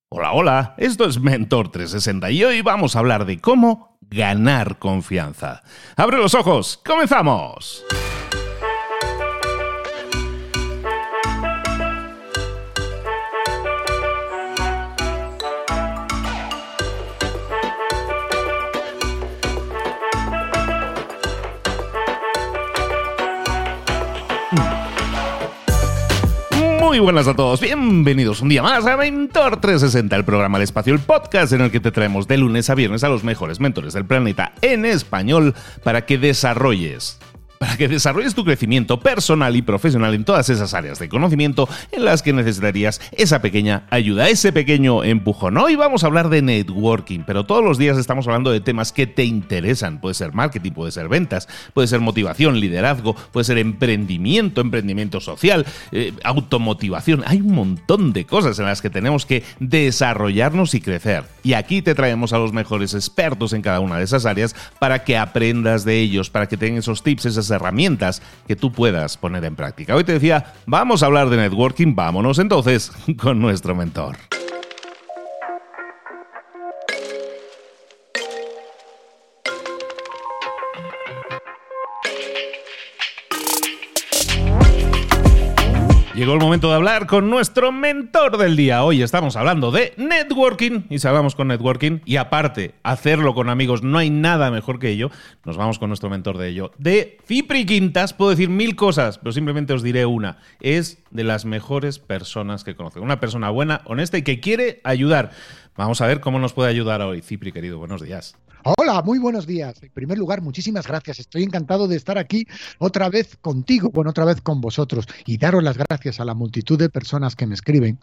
Hola, hola, esto es Mentor 360 y hoy vamos a hablar de cómo ganar confianza. ¡Abre los ojos! ¡Comenzamos! Muy buenas a todos, bienvenidos un día más a Mentor 360, el programa El Espacio, el podcast en el que te traemos de lunes a viernes a los mejores mentores del planeta en español para que desarrolles tu crecimiento personal y profesional en todas esas áreas de conocimiento en las que necesitarías esa pequeña ayuda, ese pequeño empujón. Hoy vamos a hablar de networking, pero todos los días estamos hablando de temas que te interesan. Puede ser marketing, puede ser ventas, puede ser motivación, liderazgo, puede ser emprendimiento social, automotivación. Hay un montón de cosas en las que tenemos que desarrollarnos y crecer. Y aquí te traemos a los mejores expertos en cada una de esas áreas para que aprendas de ellos, para que tengan esos tips, esas herramientas que tú puedas poner en práctica. Hoy te decía, vamos a hablar de networking, vámonos entonces con nuestro mentor. Llegó el momento de hablar con nuestro mentor del día. Hoy estamos hablando de networking y si hablamos con networking y aparte hacerlo con amigos, no hay nada mejor que ello. Nos vamos con nuestro mentor de ello. De Cipri Quintas, puedo decir mil cosas, pero simplemente os diré una. Es de las mejores personas que conozco. Una persona buena, honesta y que quiere ayudar. Vamos a ver cómo nos puede ayudar hoy. Cipri, querido, buenos días. Hola, muy buenos días. En primer lugar, muchísimas gracias. Estoy encantado de estar aquí otra vez contigo, otra vez con vosotros y daros las gracias a la multitud de personas que me escriben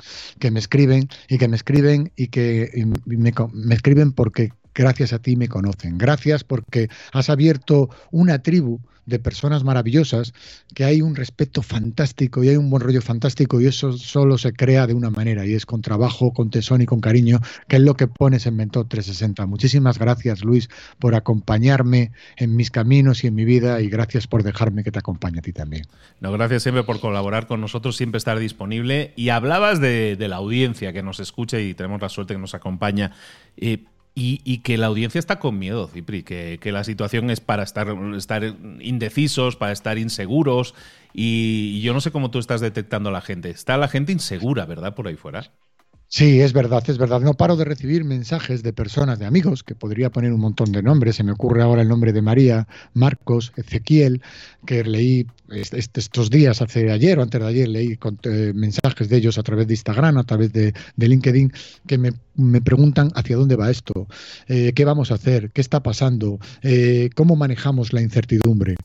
porque gracias a ti me conocen. Gracias porque has abierto una tribu de personas maravillosas, que hay un respeto fantástico y hay un buen rollo fantástico y eso solo se crea de una manera y es con trabajo, con tesón y con cariño, que es lo que pones en Mentor 360. Muchísimas gracias, Luis, por acompañarme en mis caminos y en mi vida y gracias por dejarme que te acompañe a ti también. No, gracias siempre por colaborar con nosotros, siempre estar disponible y hablabas de la audiencia que nos escucha y tenemos la suerte que nos acompaña. Y que la audiencia está con miedo, Cipri, que la situación es para estar indecisos, para estar inseguros. Y yo no sé cómo tú estás detectando a la gente. Está la gente insegura, ¿verdad? Por ahí fuera. Sí, es verdad, es verdad. No paro de recibir mensajes de personas, de amigos, que podría poner un montón de nombres. Se me ocurre ahora el nombre de María, Marcos, Ezequiel, que leí estos días, ayer o antes de ayer, leí mensajes de ellos a través de Instagram, a través de LinkedIn, que me preguntan hacia dónde va esto, qué vamos a hacer, qué está pasando, cómo manejamos la incertidumbre.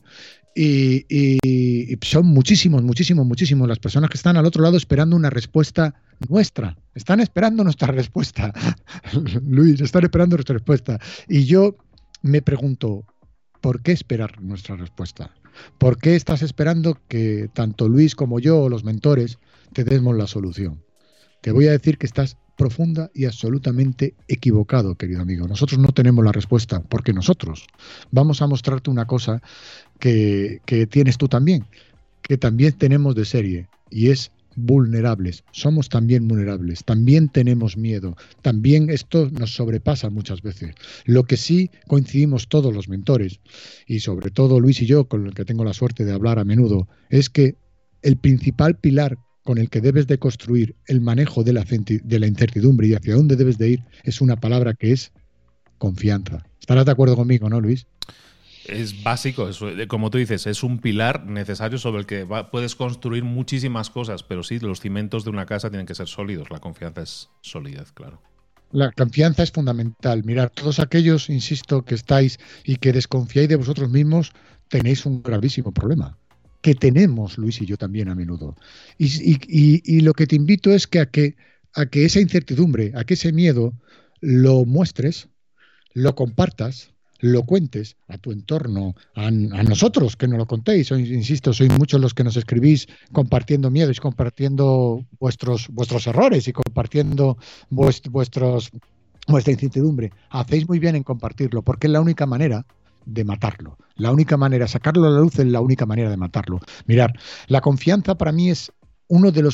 Y son muchísimos las personas que están al otro lado esperando una respuesta nuestra. Están esperando nuestra respuesta. Luis, están esperando nuestra respuesta. Y yo me pregunto, ¿por qué esperar nuestra respuesta? ¿Por qué estás esperando que tanto Luis como yo o los mentores te demos la solución? Te voy a decir que estás profunda y absolutamente equivocado, querido amigo. Nosotros no tenemos la respuesta, porque nosotros vamos a mostrarte una cosa que tienes tú también, que también tenemos de serie, y es vulnerables. Somos también vulnerables, también tenemos miedo, también esto nos sobrepasa muchas veces. Lo que sí coincidimos todos los mentores, y sobre todo Luis y yo, con el que tengo la suerte de hablar a menudo, es que el principal pilar con el que debes de construir el manejo de la incertidumbre y hacia dónde debes de ir es una palabra que es confianza. ¿Estarás de acuerdo conmigo, no, Luis? Es básico, como tú dices, es un pilar necesario sobre el que puedes construir muchísimas cosas, pero sí, los cimientos de una casa tienen que ser sólidos. La confianza es solidez, claro. La confianza es fundamental. Mirad, todos aquellos, insisto, que estáis y que desconfiáis de vosotros mismos, tenéis un gravísimo problema. Que tenemos, Luis y yo también a menudo. Y lo que te invito es que a que esa incertidumbre, a que ese miedo lo muestres, lo compartas, lo cuentes a tu entorno, a nosotros, que nos lo contéis. Insisto, sois muchos los que nos escribís compartiendo miedos, compartiendo vuestros errores y compartiendo vuestra incertidumbre. Hacéis muy bien en compartirlo, porque es la única manera de matarlo. La única manera, sacarlo a la luz es la única manera de matarlo. Mirad, la confianza para mí es uno de los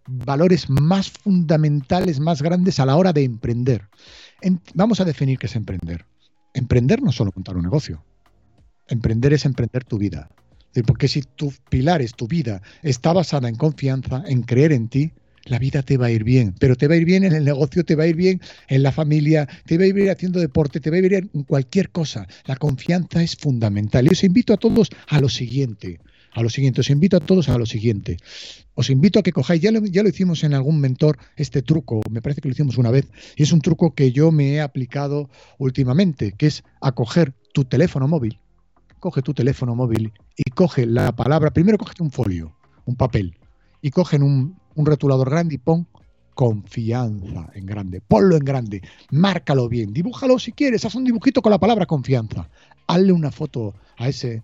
valores más fundamentales, más grandes a la hora de emprender. Vamos a definir qué es emprender. Emprender no es solo montar un negocio. Emprender es emprender tu vida. Porque si tus pilares, tu vida, está basada en confianza, en creer en ti, la vida te va a ir bien. Pero te va a ir bien en el negocio, te va a ir bien en la familia, te va a ir bien haciendo deporte, te va a ir bien en cualquier cosa. La confianza es fundamental. Y os invito a todos a lo siguiente. Os invito a todos a lo siguiente. Os invito a que cojáis, ya lo hicimos en algún mentor, este truco, me parece que lo hicimos una vez, y es un truco que yo me he aplicado últimamente, que es a coger tu teléfono móvil. Coge tu teléfono móvil y coge la palabra, primero cógete un folio, un papel, y cogen un rotulador grande y pon confianza en grande. Ponlo en grande, márcalo bien, dibújalo si quieres, haz un dibujito con la palabra confianza. Hazle una foto a ese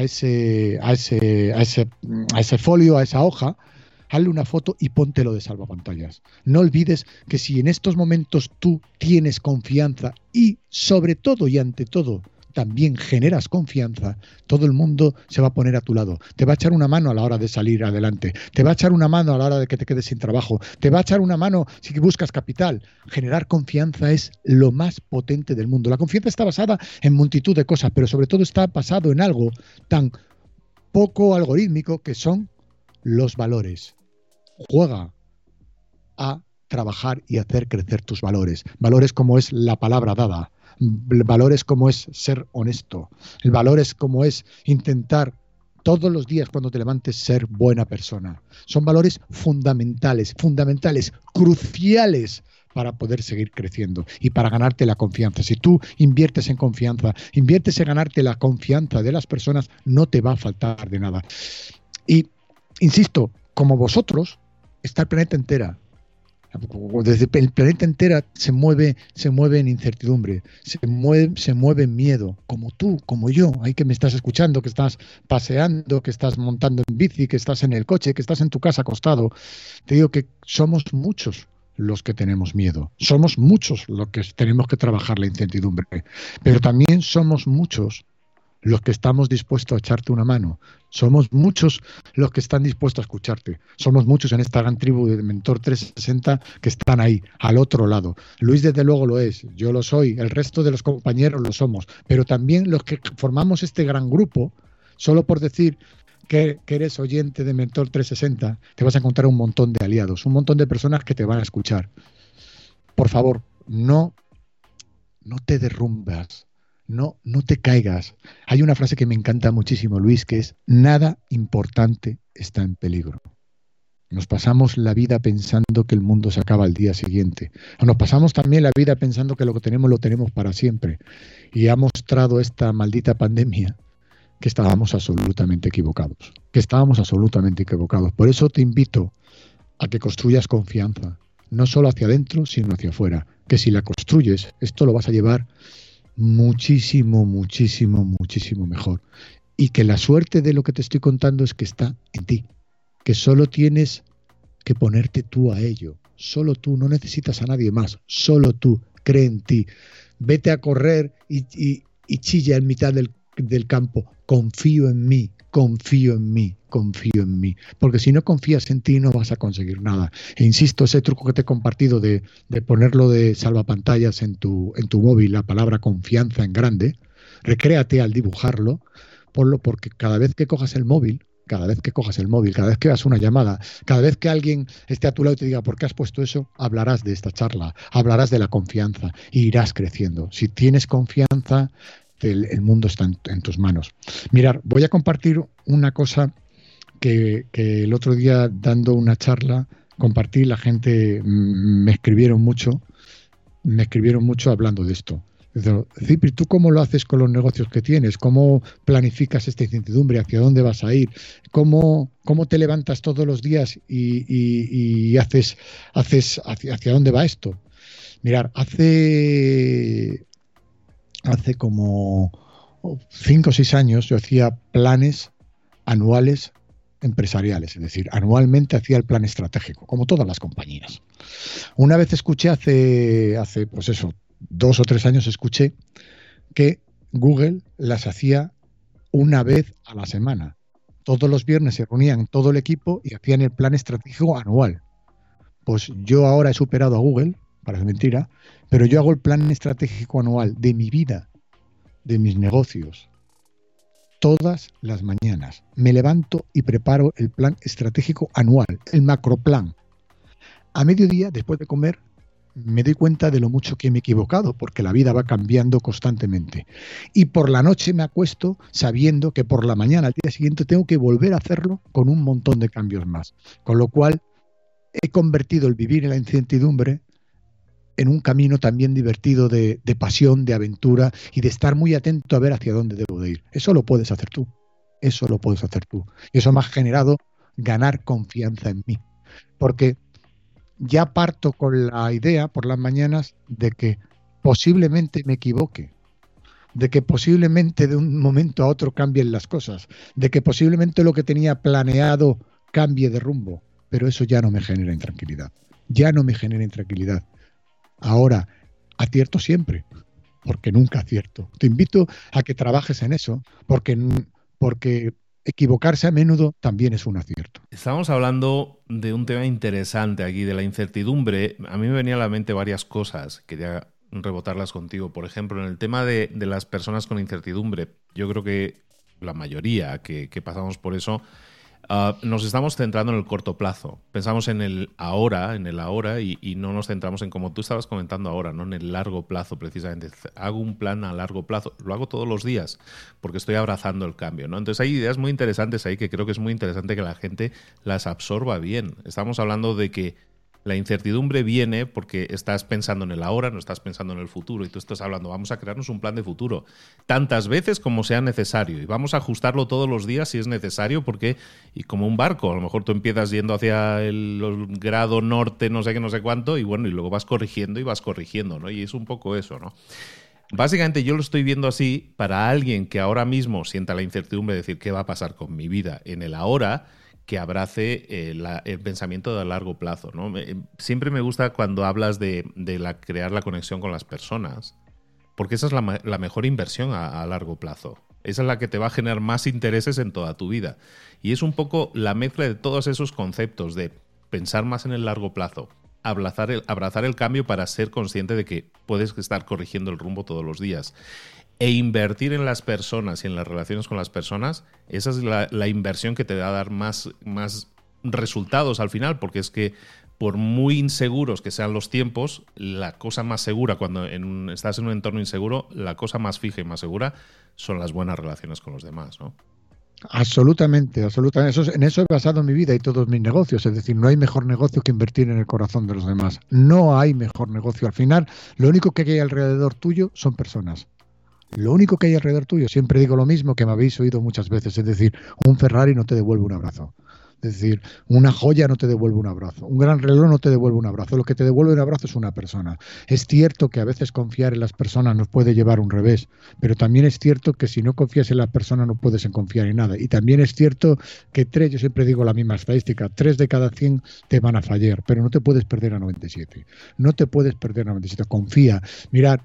folio, a esa hoja, hazle una foto y póntelo de salvapantallas. No olvides que si en estos momentos tú tienes confianza y sobre todo y ante todo también generas confianza, todo el mundo se va a poner a tu lado. Te va a echar una mano a la hora de salir adelante. Te va a echar una mano a la hora de que te quedes sin trabajo. Te va a echar una mano si buscas capital. Generar confianza es lo más potente del mundo. La confianza está basada en multitud de cosas, pero sobre todo está basado en algo tan poco algorítmico que son los valores. Juega a trabajar y hacer crecer tus valores. Valores como es la palabra dada. Valores como es ser honesto. El valor es como es intentar todos los días cuando te levantes ser buena persona. Son valores fundamentales, cruciales para poder seguir creciendo y para ganarte la confianza. Si tú inviertes en confianza, inviertes en ganarte la confianza de las personas, no te va a faltar de nada. Y, insisto, como vosotros, está el planeta entera. Desde el planeta entera se mueve en incertidumbre, se mueve en miedo, como tú, como yo, ahí que me estás escuchando, que estás paseando, que estás montando en bici, que estás en el coche, que estás en tu casa acostado. Te digo que somos muchos los que tenemos miedo, somos muchos los que tenemos que trabajar la incertidumbre, pero también somos muchos los que estamos dispuestos a echarte una mano. Somos muchos los que están dispuestos a escucharte. Somos muchos en esta gran tribu de Mentor 360 que están ahí, al otro lado. Luis desde luego lo es, yo lo soy, el resto de los compañeros lo somos, pero también los que formamos este gran grupo, solo por decir que eres oyente de Mentor 360, te vas a encontrar un montón de aliados, un montón de personas que te van a escuchar. Por favor, no te derrumbas. No te caigas. Hay una frase que me encanta muchísimo, Luis, que es: nada importante está en peligro. Nos pasamos la vida pensando que el mundo se acaba al día siguiente. O nos pasamos también la vida pensando que lo tenemos para siempre. Y ha mostrado esta maldita pandemia que estábamos absolutamente equivocados. Por eso te invito a que construyas confianza, no solo hacia adentro, sino hacia afuera. Que si la construyes, esto lo vas a llevar muchísimo mejor. Y que la suerte de lo que te estoy contando es que está en ti, que solo tienes que ponerte tú a ello. Solo tú, no necesitas a nadie más, solo tú, cree en ti. Vete a correr y chilla en mitad del campo: confío en mí. Porque si no confías en ti no vas a conseguir nada. E insisto, ese truco que te he compartido de ponerlo de salvapantallas en tu móvil, la palabra confianza en grande, recréate al dibujarlo, ponlo, porque cada vez que cojas el móvil, cada vez que hagas una llamada, cada vez que alguien esté a tu lado y te diga ¿por qué has puesto eso?, hablarás de esta charla, hablarás de la confianza y irás creciendo. Si tienes confianza, el mundo está en tus manos. Mirad, voy a compartir una cosa que el otro día, dando una charla, compartí. La gente me escribieron mucho hablando de esto. Cipri, ¿tú cómo lo haces con los negocios que tienes? ¿Cómo planificas esta incertidumbre? ¿Hacia dónde vas a ir? ¿Cómo te levantas todos los días y haces hacia dónde va esto? Mirad, hace como 5 o 6 años yo hacía planes anuales empresariales, es decir, anualmente hacía el plan estratégico, como todas las compañías. Una vez escuché hace pues eso, 2 o 3 años, escuché que Google las hacía una vez a la semana. Todos los viernes se reunían todo el equipo y hacían el plan estratégico anual. Pues yo ahora he superado a Google, parece mentira, pero yo hago el plan estratégico anual de mi vida, de mis negocios, todas las mañanas. Me levanto y preparo el plan estratégico anual, el macroplan. A mediodía, después de comer, me doy cuenta de lo mucho que me he equivocado, porque la vida va cambiando constantemente. Y por la noche me acuesto sabiendo que por la mañana, al día siguiente, tengo que volver a hacerlo con un montón de cambios más. Con lo cual, he convertido el vivir en la incertidumbre en un camino también divertido de pasión, de aventura y de estar muy atento a ver hacia dónde debo de ir. Eso lo puedes hacer tú. Eso lo puedes hacer tú. Y eso me ha generado ganar confianza en mí. Porque ya parto con la idea por las mañanas de que posiblemente me equivoque, de que posiblemente de un momento a otro cambien las cosas, de que posiblemente lo que tenía planeado cambie de rumbo, pero eso ya no me genera intranquilidad. Ya no me genera intranquilidad. Ahora, acierto siempre, porque nunca acierto. Te invito a que trabajes en eso, porque equivocarse a menudo también es un acierto. Estamos hablando de un tema interesante aquí, de la incertidumbre. A mí me venían a la mente varias cosas, quería rebotarlas contigo. Por ejemplo, en el tema de las personas con incertidumbre, yo creo que la mayoría que pasamos por eso, nos estamos centrando en el corto plazo. Pensamos en el ahora y no nos centramos en, como tú estabas comentando ahora, ¿no? En el largo plazo, precisamente. Hago un plan a largo plazo. Lo hago todos los días porque estoy abrazando el cambio, ¿no? Entonces hay ideas muy interesantes ahí que creo que es muy interesante que la gente las absorba bien. Estamos hablando de que la incertidumbre viene porque estás pensando en el ahora, no estás pensando en el futuro, y tú estás hablando, vamos a crearnos un plan de futuro tantas veces como sea necesario y vamos a ajustarlo todos los días si es necesario, porque, y como un barco, a lo mejor tú empiezas yendo hacia el grado norte, no sé qué, no sé cuánto, y bueno, y luego vas corrigiendo, ¿no? Y es un poco eso, ¿no? Básicamente yo lo estoy viendo así para alguien que ahora mismo sienta la incertidumbre de decir qué va a pasar con mi vida en el ahora, que abrace el pensamiento de largo plazo, ¿no? Siempre me gusta cuando hablas de crear la conexión con las personas, porque esa es la mejor inversión a largo plazo. Esa es la que te va a generar más intereses en toda tu vida. Y es un poco la mezcla de todos esos conceptos de pensar más en el largo plazo, abrazar el cambio para ser consciente de que puedes estar corrigiendo el rumbo todos los días. E invertir en las personas y en las relaciones con las personas, esa es la inversión que te va a dar más resultados al final, porque es que por muy inseguros que sean los tiempos, la cosa más segura cuando estás en un entorno inseguro, la cosa más fija y más segura son las buenas relaciones con los demás, ¿no? Absolutamente, absolutamente. En eso he basado mi vida y todos mis negocios. Es decir, no hay mejor negocio que invertir en el corazón de los demás. No hay mejor negocio. Al final, lo único que hay alrededor tuyo son personas. Lo único que hay alrededor tuyo, siempre digo lo mismo que me habéis oído muchas veces, es decir, un Ferrari no te devuelve un abrazo. Es decir, una joya no te devuelve un abrazo. Un gran reloj no te devuelve un abrazo. Lo que te devuelve un abrazo es una persona. Es cierto que a veces confiar en las personas nos puede llevar a un revés, pero también es cierto que si no confías en la persona no puedes confiar en nada. Y también es cierto que yo siempre digo la misma estadística, 3 de cada 100 te van a fallar, pero no te puedes perder a 97. No te puedes perder a 97. Confía. Mirad,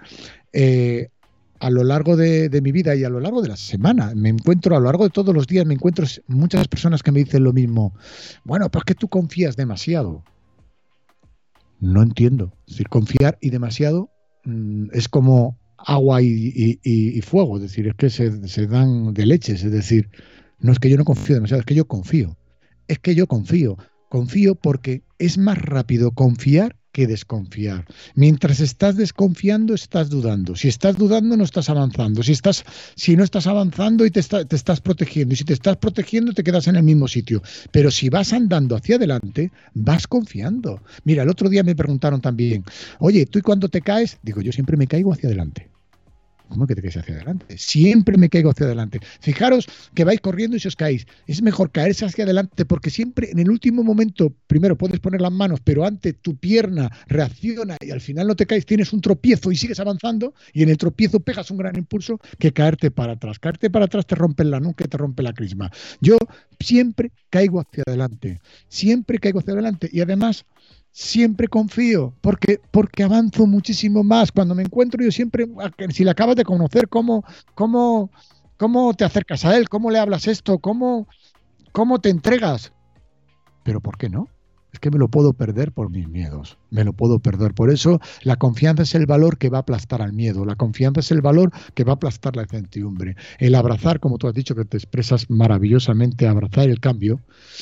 a lo largo de mi vida y a lo largo de la semana, a lo largo de todos los días, me encuentro muchas personas que me dicen lo mismo. Bueno, pues que tú confías demasiado. No entiendo. Es decir, confiar y demasiado es como agua y fuego. Es decir, es que se dan de leches. Es decir, no es que yo no confío demasiado, es que yo confío. Es que yo confío. Confío porque es más rápido confiar que desconfiar. Mientras estás desconfiando, estás dudando. Si estás dudando, no estás avanzando. Si no estás avanzando y te estás protegiendo. Y si te estás protegiendo, te quedas en el mismo sitio. Pero si vas andando hacia adelante, vas confiando. Mira, el otro día me preguntaron también, oye, ¿tú y cuando te caes? Digo, yo siempre me caigo hacia adelante. ¿Cómo que te caes hacia adelante? Siempre me caigo hacia adelante. Fijaros que vais corriendo y si os caéis. Es mejor caerse hacia adelante porque siempre en el último momento, primero puedes poner las manos, pero antes tu pierna reacciona y al final no te caes, tienes un tropiezo y sigues avanzando y en el tropiezo pegas un gran impulso que caerte para atrás. Caerte para atrás te rompe la nuca y te rompe la crisma. Yo siempre caigo hacia adelante. Siempre caigo hacia adelante y además siempre confío, porque avanzo muchísimo más. Cuando me encuentro yo siempre, si le acabas de conocer, ¿cómo te acercas a él? ¿Cómo le hablas esto? ¿Cómo te entregas? Pero ¿por qué no? Es que me lo puedo perder por mis miedos, me lo puedo perder. Por eso la confianza es el valor que va a aplastar al miedo, la confianza es el valor que va a aplastar la incertidumbre. El abrazar, como tú has dicho que te expresas maravillosamente, abrazar el cambio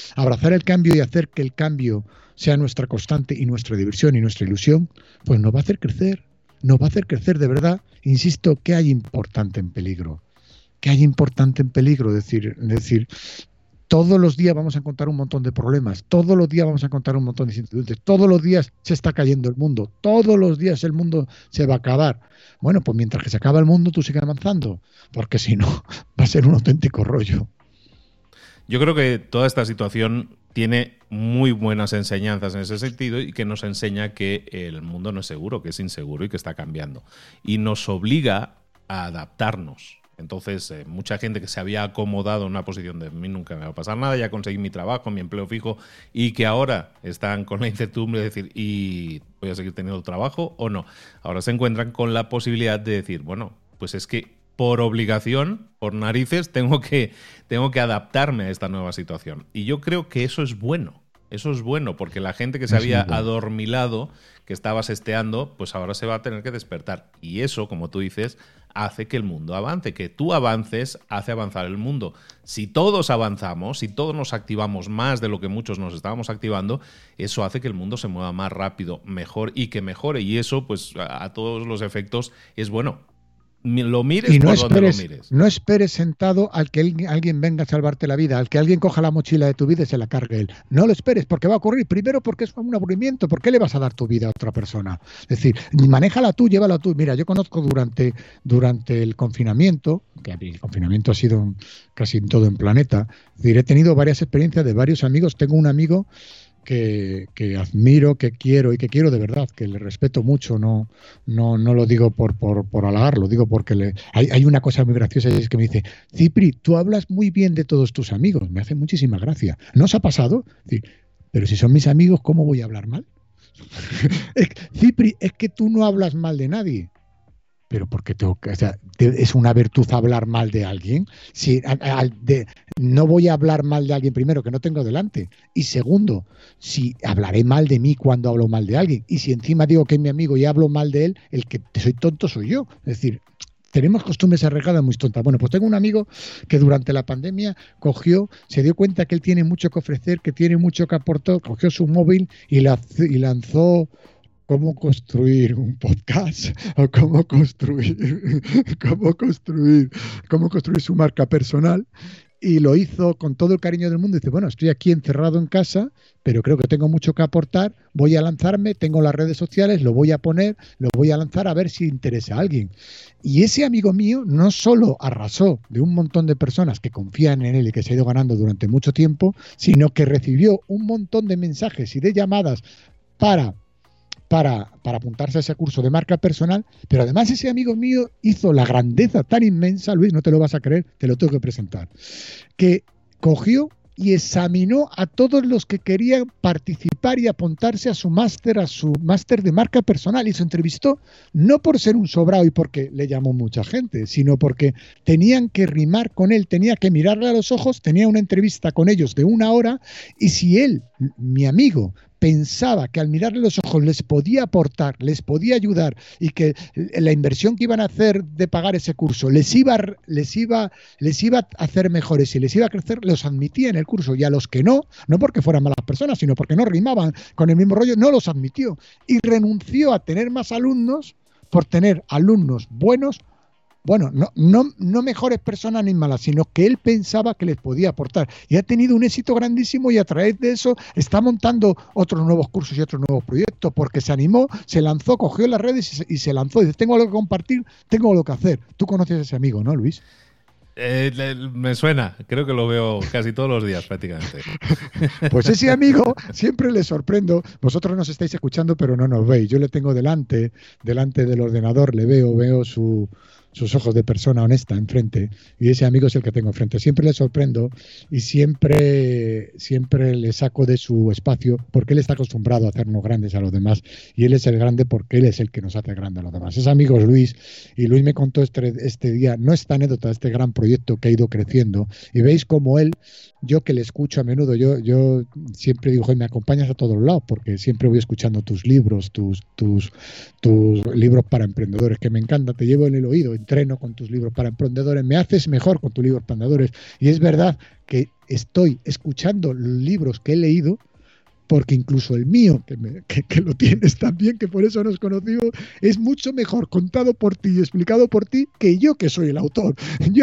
y hacer que el cambio sea nuestra constante y nuestra diversión y nuestra ilusión, pues nos va a hacer crecer de verdad. Insisto, ¿qué hay importante en peligro? ¿Qué hay importante en peligro? Decir, todos los días vamos a encontrar un montón de problemas, todos los días vamos a encontrar un montón de incertidumbres, todos los días se está cayendo el mundo, todos los días el mundo se va a acabar. Bueno, pues mientras que se acaba el mundo, tú sigues avanzando, porque si no, va a ser un auténtico rollo. Yo creo que toda esta situación tiene muy buenas enseñanzas en ese sentido y que nos enseña que el mundo no es seguro, que es inseguro y que está cambiando. Y nos obliga a adaptarnos. Entonces, mucha gente que se había acomodado en una posición de mí nunca me va a pasar nada, ya conseguí mi trabajo, mi empleo fijo, y que ahora están con la incertidumbre de decir, ¿y voy a seguir teniendo trabajo o no? Ahora se encuentran con la posibilidad de decir, bueno, pues es que por obligación, por narices, tengo que adaptarme a esta nueva situación. Y yo creo que eso es bueno. Eso es bueno, porque la gente que se había adormilado, que estaba sesteando, pues ahora se va a tener que despertar. Y eso, como tú dices, hace que el mundo avance, que tú avances, hace avanzar el mundo. Si todos avanzamos, si todos nos activamos más de lo que muchos nos estábamos activando, eso hace que el mundo se mueva más rápido, mejor y que mejore. Y eso, pues a todos los efectos, es bueno. Lo mires y no por esperes, donde lo mires. No esperes sentado al que alguien venga a salvarte la vida, al que alguien coja la mochila de tu vida y se la cargue él. No lo esperes, porque va a ocurrir. Primero, porque es un aburrimiento. ¿Por qué le vas a dar tu vida a otra persona? Es decir, manéjala tú, llévala tú. Mira, yo conozco durante el confinamiento, que el confinamiento ha sido casi en todo el planeta, es decir, he tenido varias experiencias de varios amigos. Tengo un amigo que admiro, que quiero y que quiero de verdad, que le respeto mucho, no lo digo por halagar, lo digo porque hay una cosa muy graciosa y es que me dice, Cipri, tú hablas muy bien de todos tus amigos, me hace muchísima gracia. ¿No os ha pasado? Sí, pero si son mis amigos, ¿cómo voy a hablar mal? Cipri, es que tú no hablas mal de nadie. Pero porque es una virtud hablar mal de alguien. Si, no voy a hablar mal de alguien, primero, que no tengo delante. Y segundo, si hablaré mal de mí cuando hablo mal de alguien. Y si encima digo que es mi amigo y hablo mal de él, el que soy tonto soy yo. Es decir, tenemos costumbres arraigadas muy tontas. Bueno, pues tengo un amigo que durante la pandemia se dio cuenta que él tiene mucho que ofrecer, que tiene mucho que aportar, cogió su móvil y lanzó cómo construir un podcast o cómo construir su marca personal, y lo hizo con todo el cariño del mundo. Dice, bueno, estoy aquí encerrado en casa, pero creo que tengo mucho que aportar, voy a lanzarme, tengo las redes sociales, lo voy a poner, lo voy a lanzar a ver si interesa a alguien. Y ese amigo mío no solo arrasó de un montón de personas que confían en él y que se ha ido ganando durante mucho tiempo, sino que recibió un montón de mensajes y de llamadas para apuntarse a ese curso de marca personal, pero además ese amigo mío hizo la grandeza tan inmensa, Luis, no te lo vas a creer, te lo tengo que presentar, que cogió y examinó a todos los que querían participar y apuntarse a su máster de marca personal, y se entrevistó no por ser un sobrado y porque le llamó mucha gente, sino porque tenían que rimar con él, tenía que mirarle a los ojos, tenía una entrevista con ellos de 1 hora, y si él, mi amigo, pensaba que al mirarle los ojos les podía aportar, les podía ayudar, y que la inversión que iban a hacer de pagar ese curso les iba a hacer mejores y les iba a crecer, los admitía en el curso. Y a los que no porque fueran malas personas, sino porque no rimaban con el mismo rollo, no los admitió. Y renunció a tener más alumnos por tener alumnos buenos. Bueno, no mejores personas ni malas, sino que él pensaba que les podía aportar. Y ha tenido un éxito grandísimo, y a través de eso está montando otros nuevos cursos y otros nuevos proyectos, porque se animó, se lanzó, cogió las redes y se lanzó. Dice, tengo algo que compartir, tengo algo que hacer. Tú conoces a ese amigo, ¿no, Luis? Me suena, creo que lo veo casi todos los días prácticamente. Pues ese amigo siempre le sorprendo. Vosotros nos estáis escuchando, pero no nos veis. Yo le tengo delante del ordenador, le veo su sus ojos de persona honesta enfrente, y ese amigo es el que tengo enfrente. Siempre le sorprendo y siempre le saco de su espacio porque él está acostumbrado a hacernos grandes a los demás y él es el grande porque él es el que nos hace grande a los demás. Ese amigo es Luis, y Luis me contó este día, no esta anécdota, este gran proyecto que ha ido creciendo, y veis cómo él, yo que le escucho a menudo, yo siempre digo, me acompañas a todos lados porque siempre voy escuchando tus libros, tus libros para emprendedores, que me encanta, te llevo en el oído, entreno con tus libros para emprendedores, me haces mejor con tus libros para emprendedores. Y es verdad que estoy escuchando los libros que he leído, porque incluso el mío, que lo tienes también, que por eso nos conocimos, es mucho mejor contado por ti y explicado por ti que yo, que soy el autor. Yo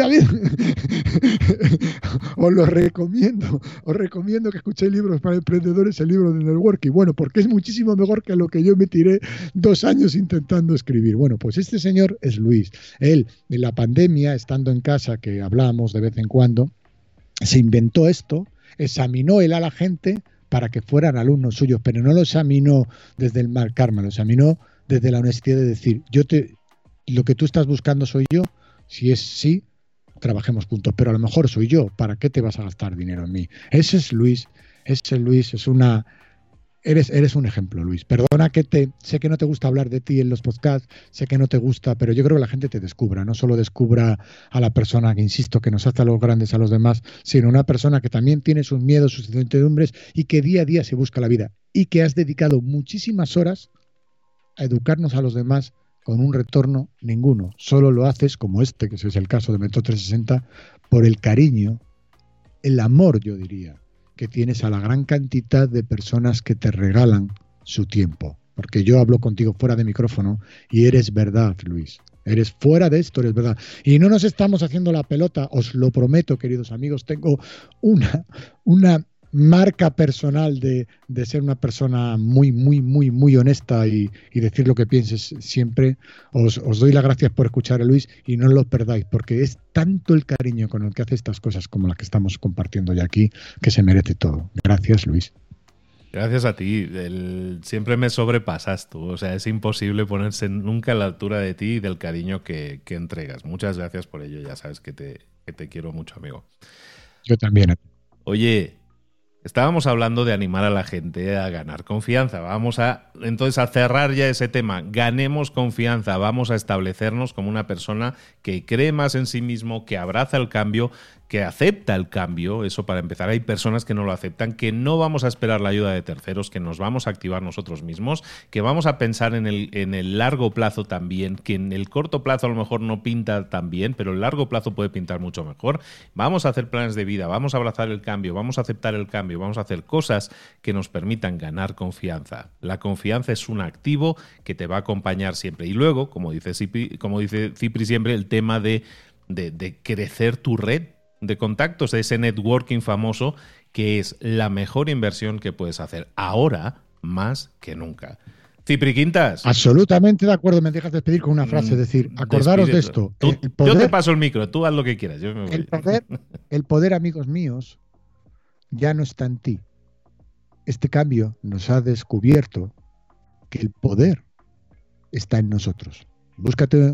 os recomiendo que escuchéis libros para emprendedores, el libro de networking. Bueno, porque es muchísimo mejor que lo que yo me tiré 2 años intentando escribir. Bueno, pues este señor es Luis. Él, en la pandemia, estando en casa, que hablamos de vez en cuando, se inventó esto, examinó él a la gente para que fueran alumnos suyos, pero no lo examinó desde el mal karma, lo examinó desde la honestidad de decir, lo que tú estás buscando soy yo, si es sí, trabajemos juntos, pero a lo mejor soy yo, ¿para qué te vas a gastar dinero en mí? Ese es Luis, eres un ejemplo, Luis. Perdona sé que no te gusta hablar de ti en los podcasts, sé que no te gusta, pero yo creo que la gente te descubra, no solo descubra a la persona que, insisto, que nos hace a los grandes a los demás, sino una persona que también tiene sus miedos, sus incertidumbres y que día a día se busca la vida y que has dedicado muchísimas horas a educarnos a los demás con un retorno ninguno. Solo lo haces, como que ese es el caso de Mentor 360, por el cariño, el amor, yo diría, que tienes a la gran cantidad de personas que te regalan su tiempo. Porque yo hablo contigo fuera de micrófono y eres verdad, Luis. Eres fuera de esto, eres verdad. Y no nos estamos haciendo la pelota, os lo prometo, queridos amigos. Tengo una marca personal de ser una persona muy, muy, muy, muy honesta y decir lo que pienses siempre. Os doy las gracias por escuchar a Luis y no lo perdáis, porque es tanto el cariño con el que hace estas cosas como las que estamos compartiendo ya aquí, que se merece todo. Gracias, Luis. Gracias a ti. Siempre me sobrepasas tú. O sea, es imposible ponerse nunca a la altura de ti y del cariño que entregas. Muchas gracias por ello. Ya sabes que te quiero mucho, amigo. Yo también. Oye, estábamos hablando de animar a la gente a ganar confianza. Vamos entonces a cerrar ya ese tema. Ganemos confianza. Vamos a establecernos como una persona que cree más en sí mismo, que abraza el cambio, que acepta el cambio. Eso para empezar. Hay personas que no lo aceptan, que no vamos a esperar la ayuda de terceros, que nos vamos a activar nosotros mismos, que vamos a pensar en el largo plazo también, que en el corto plazo a lo mejor no pinta tan bien, pero el largo plazo puede pintar mucho mejor. Vamos a hacer planes de vida, vamos a abrazar el cambio, vamos a aceptar el cambio, vamos a hacer cosas que nos permitan ganar confianza. La confianza es un activo que te va a acompañar siempre. Y luego, como dice Cipri siempre, el tema de crecer tu red de contactos, de ese networking famoso, que es la mejor inversión que puedes hacer ahora más que nunca. Cipri Quintas. Absolutamente de acuerdo. Me dejas despedir con una frase, es decir, acordaros de esto. Yo te paso el micro, tú haz lo que quieras. Yo me voy. El poder, amigos míos, ya no está en ti. Este cambio nos ha descubierto que el poder está en nosotros. Búscate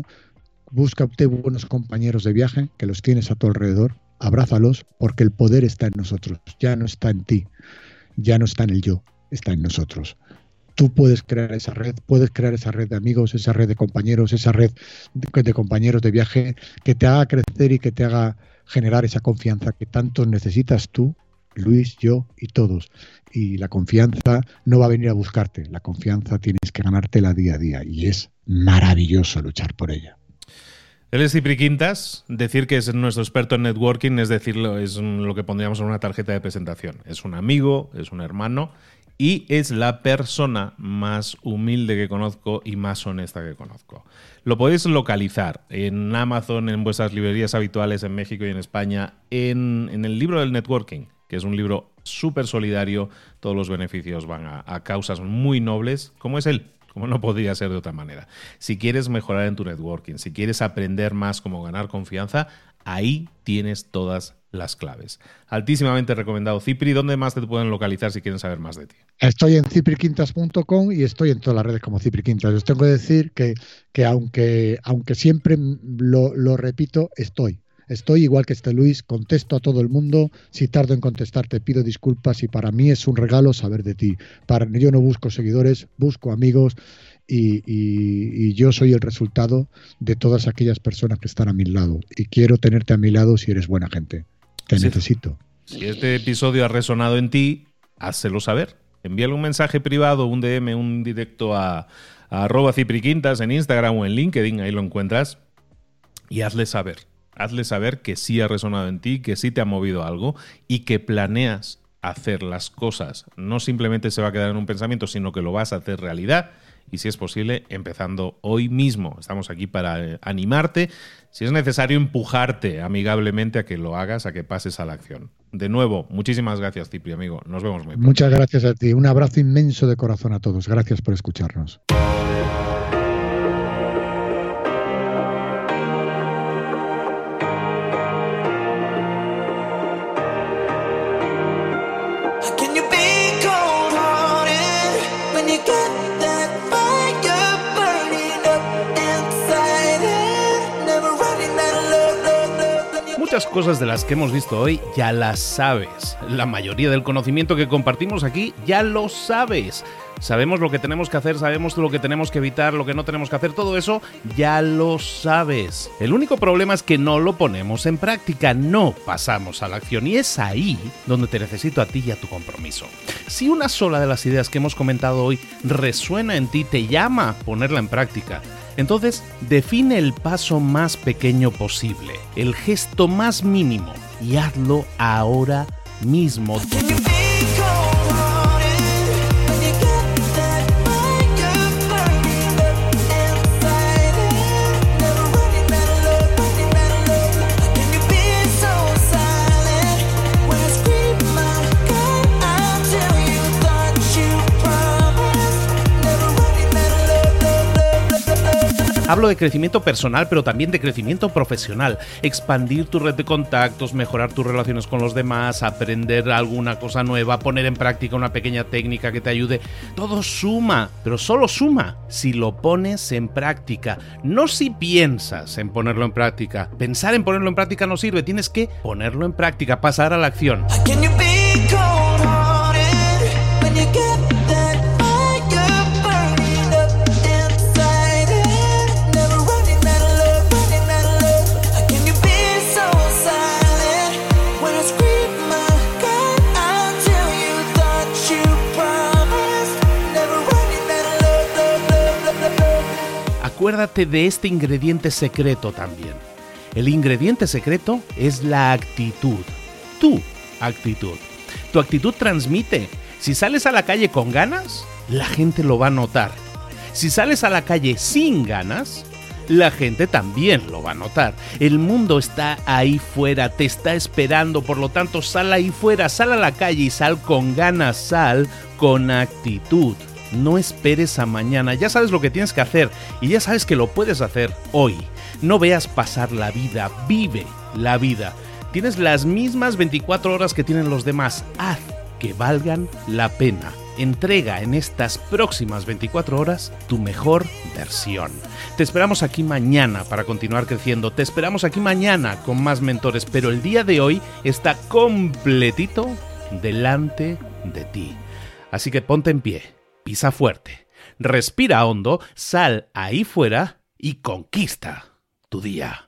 buenos compañeros de viaje, que los tienes a tu alrededor, abrázalos, porque el poder está en nosotros, ya no está en ti, ya no está en el yo, está en nosotros. Tú puedes crear esa red de amigos, esa red de compañeros, esa red de compañeros de viaje que te haga crecer y que te haga generar esa confianza que tanto necesitas tú, Luis, yo y todos. Y la confianza no va a venir a buscarte, la confianza tienes que ganártela día a día y es maravilloso luchar por ella. Él es Cipri Quintas. Decir que es nuestro experto en networking es decirlo, es lo que pondríamos en una tarjeta de presentación. Es un amigo, es un hermano y es la persona más humilde que conozco y más honesta que conozco. Lo podéis localizar en Amazon, en vuestras librerías habituales en México y en España, en el libro del networking, que es un libro súper solidario. Todos los beneficios van a causas muy nobles, como es él. Como no podría ser de otra manera. Si quieres mejorar en tu networking, si quieres aprender más cómo ganar confianza, ahí tienes todas las claves. Altísimamente recomendado, Cipri. ¿Dónde más te pueden localizar si quieren saber más de ti? Estoy en cipriquintas.com y estoy en todas las redes como Cipri Quintas. Os tengo que decir que aunque siempre lo repito, estoy igual que este Luis, contesto a todo el mundo. Si tardo en contestar, te pido disculpas y para mí es un regalo saber de ti. Yo no busco seguidores, busco amigos y yo soy el resultado de todas aquellas personas que están a mi lado. Y quiero tenerte a mi lado si eres buena gente. Te necesito. Si este episodio ha resonado en ti, házelo saber. Envíale un mensaje privado, un DM, un directo a @cipriquintas en Instagram o en LinkedIn, ahí lo encuentras, y hazle saber. Hazle saber que sí ha resonado en ti, que sí te ha movido algo y que planeas hacer las cosas. No simplemente se va a quedar en un pensamiento, sino que lo vas a hacer realidad. Y si es posible, empezando hoy mismo. Estamos aquí para animarte. Si es necesario, empujarte amigablemente a que lo hagas, a que pases a la acción. De nuevo, muchísimas gracias, Cipri, amigo. Nos vemos muy pronto. Muchas gracias a ti. Un abrazo inmenso de corazón a todos. Gracias por escucharnos. Muchas cosas de las que hemos visto hoy ya las sabes. La mayoría del conocimiento que compartimos aquí ya lo sabes. Sabemos lo que tenemos que hacer, sabemos lo que tenemos que evitar, lo que no tenemos que hacer, todo eso ya lo sabes. El único problema es que no lo ponemos en práctica, no pasamos a la acción y es ahí donde te necesito a ti y a tu compromiso. Si una sola de las ideas que hemos comentado hoy resuena en ti, te llama a ponerla en práctica, entonces define el paso más pequeño posible, el gesto más mínimo y hazlo ahora mismo. Hablo de crecimiento personal, pero también de crecimiento profesional. Expandir tu red de contactos, mejorar tus relaciones con los demás, aprender alguna cosa nueva, poner en práctica una pequeña técnica que te ayude. Todo suma, pero solo suma si lo pones en práctica. No si piensas en ponerlo en práctica. Pensar en ponerlo en práctica no sirve. Tienes que ponerlo en práctica, pasar a la acción. Acuérdate de este ingrediente secreto también. El ingrediente secreto es la actitud. Tu actitud. Tu actitud transmite. Si sales a la calle con ganas, la gente lo va a notar. Si sales a la calle sin ganas, la gente también lo va a notar. El mundo está ahí fuera, te está esperando, por lo tanto sal ahí fuera, sal a la calle y sal con ganas, sal con actitud. No esperes a mañana, ya sabes lo que tienes que hacer y ya sabes que lo puedes hacer hoy. No veas pasar la vida, vive la vida. Tienes las mismas 24 horas que tienen los demás, haz que valgan la pena. Entrega en estas próximas 24 horas tu mejor versión. Te esperamos aquí mañana para continuar creciendo, te esperamos aquí mañana con más mentores, pero el día de hoy está completito delante de ti. Así que ponte en pie. Pisa fuerte, respira hondo, sal ahí fuera y conquista tu día.